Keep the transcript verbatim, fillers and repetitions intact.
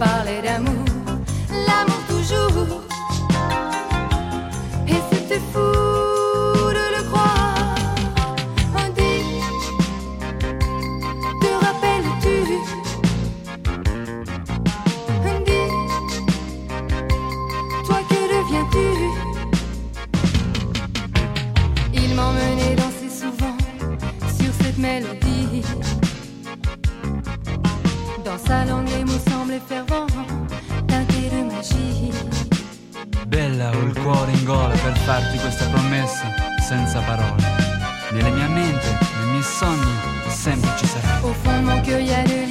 parlait d'amour, l'amour toujours. Et c'était fou de le croire. On dit, te rappelles-tu? On dit, toi que deviens-tu? Il m'emmenait danser souvent sur cette mélodie. Dans sa langue les mots semblaient fervents, teintés de magie. Bella, ho il cuore in gola per farti questa promessa senza parole. Nella mia mente, nei miei sogni, sempre ci sarai. Au fond de mon cœur, il y a de